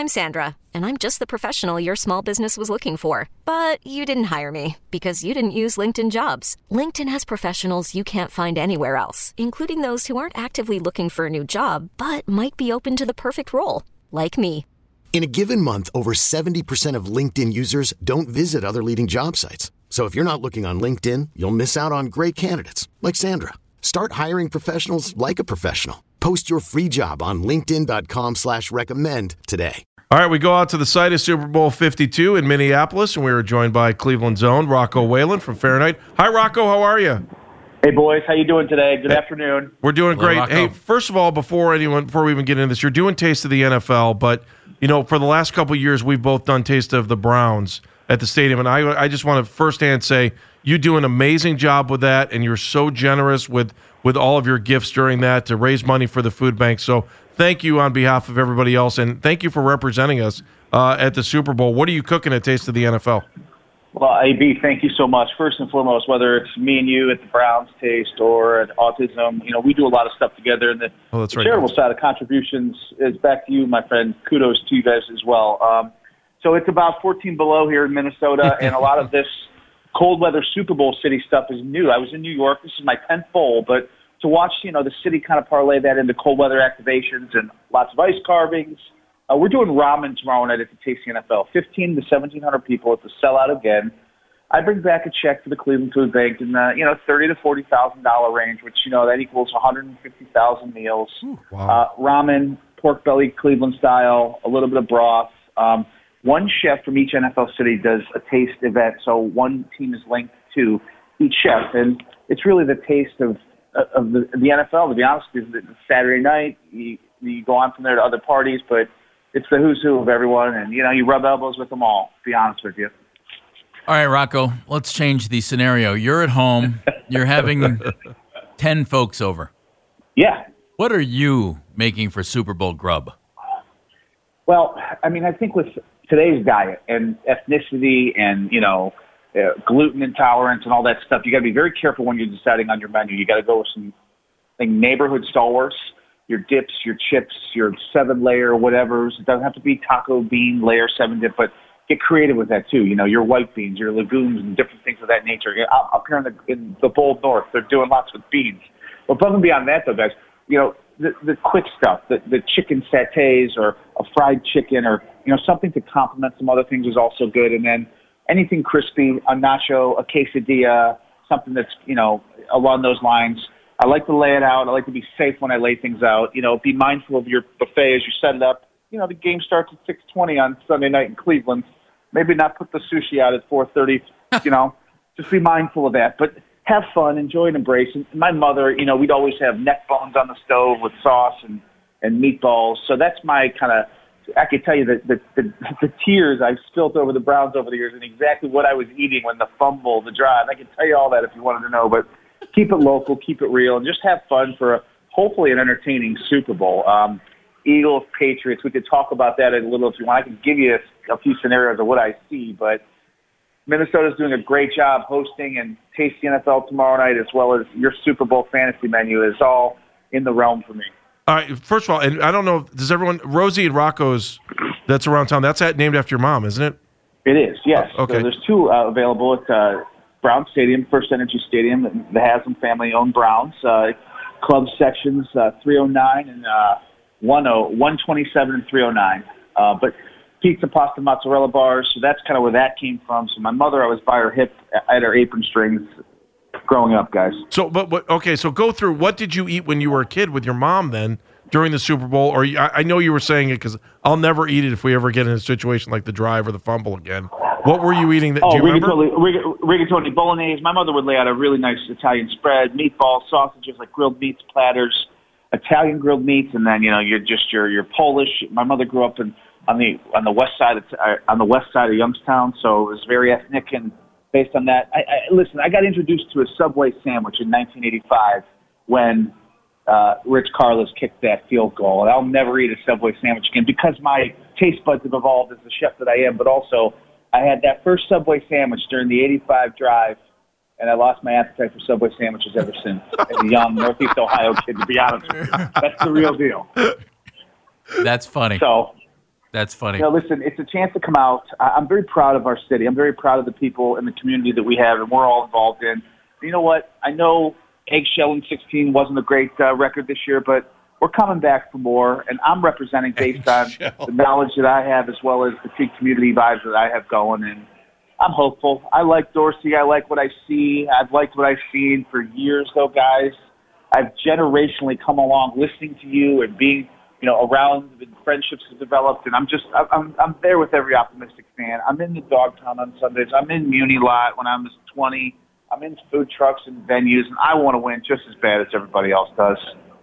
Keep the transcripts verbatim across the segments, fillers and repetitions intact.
I'm Sandra, and I'm just the professional your small business was looking for. But you didn't hire me because you didn't use LinkedIn Jobs. LinkedIn has professionals you can't find anywhere else, including those who aren't actively looking for a new job, but might be open to the perfect role, like me. In a given month, over seventy percent of LinkedIn users don't visit other leading job sites. So if you're not looking on LinkedIn, you'll miss out on great candidates like Sandra. Start hiring professionals like a professional. Post your free job on linkedin.com slash recommend today. All right, we go out to the site of Super Bowl fifty-two in Minneapolis, and we were joined by Cleveland's own Rocco Whalen from Fahrenheit. Hi, Rocco. How are you? Hey, boys. How you doing today? Good hey, afternoon. We're doing Hello, great. Rocco. Hey, first of all, before anyone, before we even get into this, you're doing Taste of the N F L, but, you know, for the last couple of years, we've both done Taste of the Browns at the stadium, and I, I just want to firsthand say you do an amazing job with that, and you're so generous with, with all of your gifts during that to raise money for the food bank. So thank you on behalf of everybody else, and thank you for representing us uh, at the Super Bowl. What are you cooking at Taste of the N F L? Well, A B, thank you so much. First and foremost, whether it's me and you at the Browns Taste or at Autism, you know, we do a lot of stuff together. And the, oh, that's the right, charitable guys. side of contributions is back to you, my friend. Kudos to you guys as well. Um, so it's about fourteen below here in Minnesota, and a lot of this cold weather Super Bowl city stuff is new. I was in New York. This is my tenth bowl, but to watch, you know, the city kind of parlay that into cold weather activations and lots of ice carvings. Uh, we're doing ramen tomorrow night at the Taste of the N F L. fifteen to seventeen hundred people. It's a sellout again. I bring back a check for the Cleveland Food Bank in the, you know, thirty to forty thousand dollar range, which, you know, that equals one hundred fifty thousand meals. Ooh, wow. Uh, ramen, pork belly, Cleveland style, a little bit of broth. Um, one chef from each N F L city does a taste event, so one team is linked to each chef, and it's really the taste of of the, the N F L. To be honest with you, it's Saturday night. You, you go on from there to other parties, but it's the who's who of everyone, and you know, you rub elbows with them all. To be honest with you. All right, Rocco, let's change the scenario. You're at home. You're having ten folks over. Yeah. What are you making for Super Bowl grub? Well, I mean, I think with today's diet and ethnicity and, you know, uh, gluten intolerance and all that stuff, you got to be very careful when you're deciding on your menu. You got to go with some like, neighborhood stalwarts, your dips, your chips, your seven-layer whatevers. It doesn't have to be taco bean layer seven dip, but get creative with that too. You know, your white beans, your legumes, and different things of that nature. Up, up here in the, in the bold north, they're doing lots with beans. But above and beyond that, though, guys, you know, the, the quick stuff, the, the chicken satays or a fried chicken or, you know, something to complement some other things is also good. And then anything crispy, a nacho, a quesadilla, something that's, you know, along those lines. I like to lay it out. I like to be safe when I lay things out. You know, be mindful of your buffet as you set it up. You know, the game starts at six twenty on Sunday night in Cleveland. Maybe not put the sushi out at four thirty, you know. Just be mindful of that. But have fun, enjoy and embrace. And my mother, you know, we'd always have neck bones on the stove with sauce and, and meatballs. So that's my kind of, I could tell you that the, the, the tears I've spilt over the Browns over the years and exactly what I was eating when the fumble, the drive. I could tell you all that if you wanted to know. But keep it local, keep it real, and just have fun for a, hopefully an entertaining Super Bowl. Um, Eagles, Patriots, we could talk about that a little if you want. I can give you a, a few scenarios of what I see, but Minnesota's doing a great job hosting and Taste the N F L tomorrow night, as well as your Super Bowl fantasy menu is all in the realm for me. All right, first of all, and I don't know, does everyone, Rosie and Rocco's that's around town, that's at, named after your mom, isn't it? It is, yes. Oh, okay. So there's two uh, available at uh, Brown Stadium, First Energy Stadium, the Haslam family-owned Browns. Uh, club sections uh, three oh nine and uh, one twenty-seven and three oh nine. Uh, but pizza, pasta, mozzarella bars, so that's kind of where that came from. So my mother, I was by her hip at her apron strings growing up, guys. So, but, but okay, so go through, what did you eat when you were a kid with your mom then during the Super Bowl? Or I, I know you were saying it because I'll never eat it if we ever get in a situation like the drive or the fumble again. What were you eating? That, oh, do you rigatoni, remember? rig- rigatoni bolognese. My mother would lay out a really nice Italian spread, meatballs, sausages, like grilled meats platters, Italian grilled meats, and then you know you're just your your Polish. My mother grew up in on the on the west side of uh, on the west side of Youngstown, so it was very ethnic. And based on that, I, I listen. I got introduced to a Subway sandwich in nineteen eighty-five when uh, Rich Carlos kicked that field goal, and I'll never eat a Subway sandwich again because my taste buds have evolved as the chef that I am. But also, I had that first Subway sandwich during the eighty-five drive. And I lost my appetite for Subway sandwiches ever since. As a young Northeast Ohio kid, to be honest with you. That's the real deal. That's funny. So, That's funny. You know, listen, it's a chance to come out. I- I'm very proud of our city. I'm very proud of the people in the community that we have, and we're all involved in. You know what? I know Eggshell in sixteen wasn't a great uh, record this year, but we're coming back for more, and I'm representing based on the knowledge that I have as well as the Peak community vibes that I have going, and I'm hopeful. I like Dorsey. I like what I see. I've liked what I've seen for years, though, guys. I've generationally come along listening to you and being, you know, around, and friendships have developed, and I'm just, I'm, I'm there with every optimistic fan. I'm in the Dogtown on Sundays. I'm in Muni Lot when I was twenty. I'm in food trucks and venues, and I want to win just as bad as everybody else does.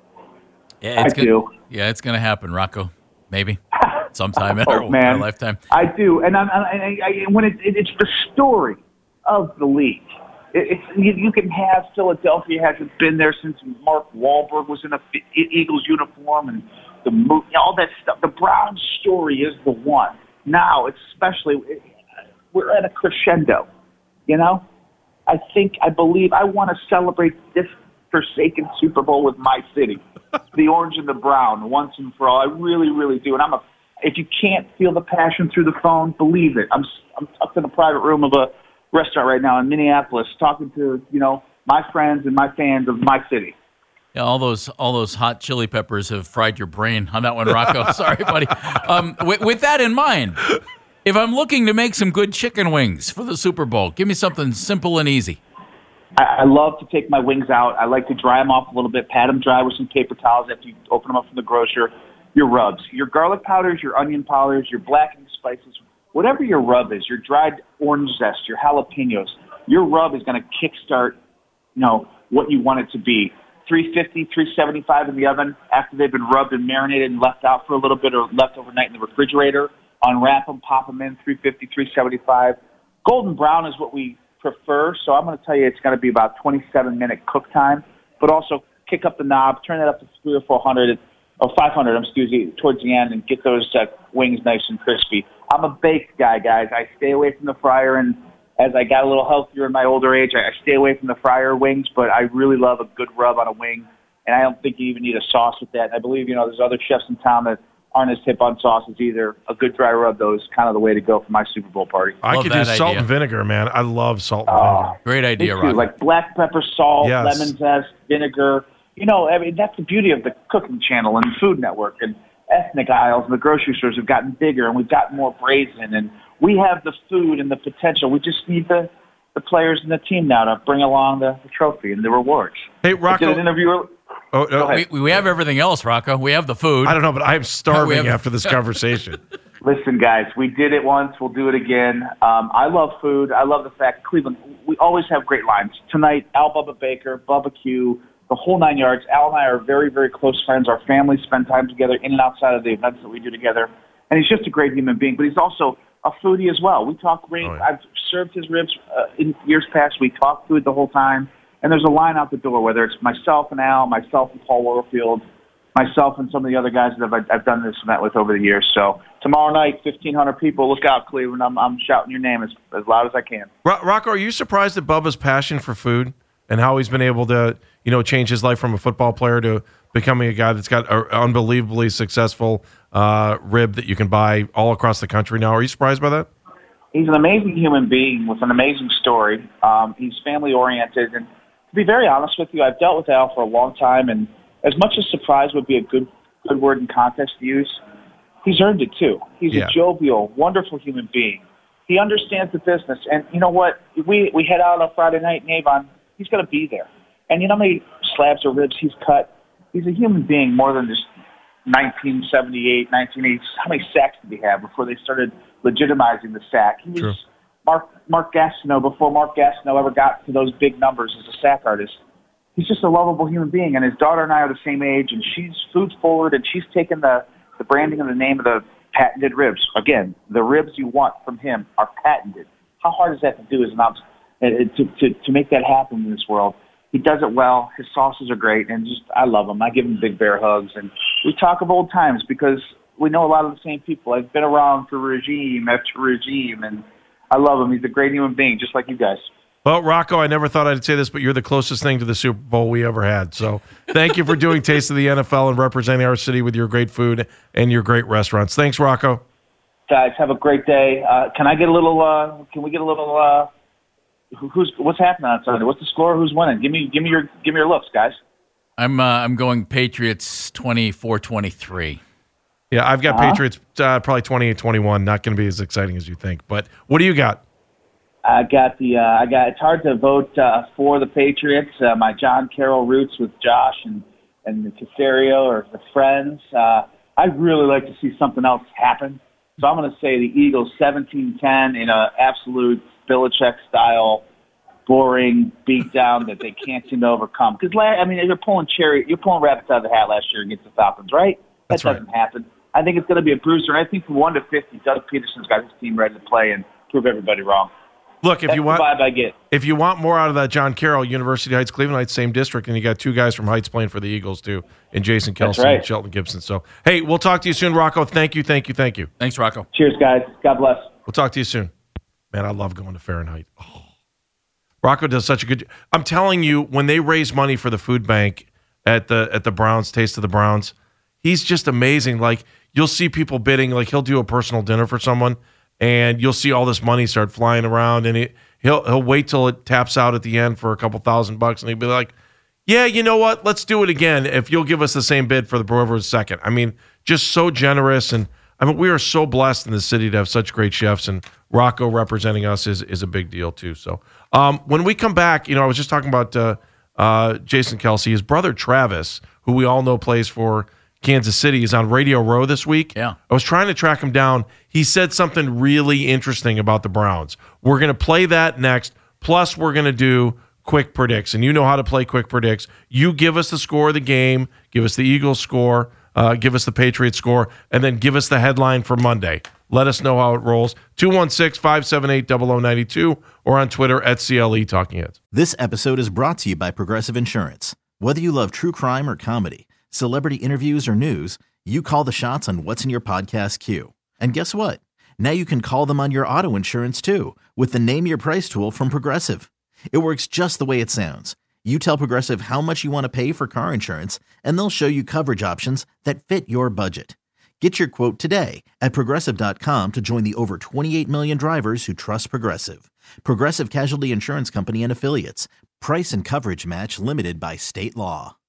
Yeah, it's I gonna, do. Yeah, it's going to happen, Rocco. Maybe sometime in oh, our, man. our lifetime. I do, and I'm, I, I, I, when it, it, it's the story of the league. It, it's you, you can have Philadelphia hasn't been there since Mark Wahlberg was in a Eagles uniform, and the all that stuff. The Browns story is the one. Now, it's especially we're at a crescendo. You know, I think, I believe, I want to celebrate this forsaken Super Bowl with my city, the orange and the brown, once and for all. I really, really do. And I'm a. If you can't feel the passion through the phone, believe it. I'm I'm tucked in a private room of a restaurant right now in Minneapolis, talking to you know my friends and my fans of my city. Yeah, all those all those hot chili peppers have fried your brain on that one, Rocco. Sorry, buddy. Um, with, with that in mind, if I'm looking to make some good chicken wings for the Super Bowl, give me something simple and easy. I, I love to take my wings out. I like to dry them off a little bit, pat them dry with some paper towels after you open them up from the grocer. Your rubs, your garlic powders, your onion powders, your blackening spices, whatever your rub is, your dried orange zest, your jalapenos, your rub is going to kickstart, you know, what you want it to be. three fifty, three seventy-five in the oven after they've been rubbed and marinated and left out for a little bit or left overnight in the refrigerator. Unwrap them, pop them in, three fifty, three seventy-five. Golden brown is what we prefer, so I'm going to tell you it's going to be about twenty-seven minute cook time, but also kick up the knob, turn it up to three or four hundred, or five hundred, excuse me, towards the end and get those uh, wings nice and crispy. I'm a baked guy, guys. I stay away from the fryer, and as I got a little healthier in my older age, I stay away from the fryer wings, but I really love a good rub on a wing, and I don't think you even need a sauce with that. I believe, you know, there's other chefs in town that aren't as hip on sauces either. A good dry rub, though, is kind of the way to go for my Super Bowl party. I Love could do that salt idea. and vinegar, man. I love salt and Oh, vinegar. Great idea, Me too. Rocco. Like black pepper, salt, Yes. lemon zest, vinegar. You know, I mean, that's the beauty of the Cooking Channel and Food Network. And ethnic aisles and the grocery stores have gotten bigger, and we've gotten more brazen. And we have the food and the potential. We just need the, the players and the team now to bring along the, the trophy and the rewards. Hey, I did Rocco. an interview. early- Oh, no, ahead. we, we have everything else, Rocco. We have the food. I don't know, but I'm We starving have- after this conversation. Listen, guys, we did it once. We'll do it again. Um, I love food. I love the fact Cleveland, we always have great lines. Tonight, Al Bubba Baker, Bubba Q, the whole nine yards. Al and I are very, very close friends. Our families spend time together in and outside of the events that we do together. And he's just a great human being, but he's also a foodie as well. We talk ribs. Oh, yeah. I've served his ribs uh, in years past. We talk food the whole time. And there's a line out the door, whether it's myself and Al, myself and Paul Warfield, myself and some of the other guys that I've, I've done this event with over the years. So tomorrow night, fifteen hundred people. Look out, Cleveland. I'm, I'm shouting your name as, as loud as I can. Ro- Rocco, are you surprised at Bubba's passion for food and how he's been able to, you know, change his life from a football player to becoming a guy that's got an unbelievably successful uh, rib that you can buy all across the country now? Are you surprised by that? He's an amazing human being with an amazing story. Um, he's family-oriented. And to be very honest with you, I've dealt with Al for a long time, and as much as surprise would be a good good word in context to use, he's earned it too. He's Yeah. a jovial, wonderful human being. He understands the business. And you know what? We we head out on Friday night in Avon. He's going to be there. And you know how many slabs of ribs he's cut? He's a human being more than just nineteen seventy-eight, nineteen eighty. How many sacks did he have before they started legitimizing the sack? He was True. Mark Mark Gastineau before Mark Gastineau ever got to those big numbers as a sack artist. He's just a lovable human being, and his daughter and I are the same age, and she's food forward, and she's taken the, the branding and the name of the patented ribs. Again, the ribs you want from him are patented. How hard is that to do as an ops, uh, to, to, to make that happen in this world? He does it well. His sauces are great, and just I love him. I give him big bear hugs, and we talk of old times because we know a lot of the same people. I've been around for regime after regime, and I love him. He's a great human being, just like you guys. Well, Rocco, I never thought I'd say this, but you're the closest thing to the Super Bowl we ever had. So thank you for doing Taste of the N F L and representing our city with your great food and your great restaurants. Thanks, Rocco. guys, have a great day. Uh, can I get a little? Uh, can we get a little? Uh, who, who's what's happening on Sunday? What's the score? Who's winning? Give me, give me your, give me your looks, guys. I'm uh, I'm going Patriots twenty-four twenty-three. Yeah, I've got Uh-huh. Patriots uh, probably twenty-eight twenty-one. Not going to be as exciting as you think. But what do you got? I got the. Uh, I got. It's hard to vote uh, for the Patriots. Uh, my John Carroll roots with Josh and and the Casario or the friends. Uh, I'd really like to see something else happen. So I'm going to say the Eagles seventeen ten in a absolute Belichick style, boring beatdown that they can't seem to overcome. Because I mean, you're pulling cherry, you're pulling rabbits out of the hat last year against the Falcons, right? That That's right. doesn't happen. I think it's going to be a bruiser. And I think from one to fifty, Doug Peterson's got his team ready to play and prove everybody wrong. Look, if That's you want, the vibe I get. if you want more out of that John Carroll, University Heights, Cleveland Heights, same district, and you got two guys from Heights playing for the Eagles too, and Jason Kelsey right. and Shelton Gibson. So, hey, we'll talk to you soon, Rocco. Thank you, thank you, thank you. Thanks, Rocco. Cheers, guys. God bless. We'll talk to you soon. Man, I love going to Fahrenheit. Oh. Rocco does such a good. I'm telling you, when they raise money for the food bank at the at the Browns, Taste of the Browns, he's just amazing. Like you'll see people bidding. Like he'll do a personal dinner for someone, and you'll see all this money start flying around, and it. He'll he'll wait till it taps out at the end for a couple thousand bucks, and he'll be like, "Yeah, you know what? Let's do it again if you'll give us the same bid for the whoever's second." I mean, just so generous, and I mean, we are so blessed in the city to have such great chefs, and Rocco representing us is is a big deal too. So, um, when we come back, you know, I was just talking about uh, uh, Jason Kelsey, his brother Travis, who we all know plays for Kansas City, is on Radio Row this week. Yeah. I was trying to track him down. He said something really interesting about the Browns. We're going to play that next. Plus, we're going to do quick predicts. And you know how to play quick predicts. You give us the score of the game, give us the Eagles score, uh, give us the Patriots score, and then give us the headline for Monday. Let us know how it rolls. two one six, five seven eight, zero zero nine two or on Twitter at C L E Talking Heads. This episode is brought to you by Progressive Insurance. Whether you love true crime or comedy, celebrity interviews or news, you call the shots on what's in your podcast queue. And guess what? Now you can call them on your auto insurance too with the Name Your Price tool from Progressive. It works just the way it sounds. You tell Progressive how much you want to pay for car insurance, and they'll show you coverage options that fit your budget. Get your quote today at Progressive dot com to join the over twenty-eight million drivers who trust Progressive. Progressive Casualty Insurance Company and Affiliates. Price and coverage match limited by state law.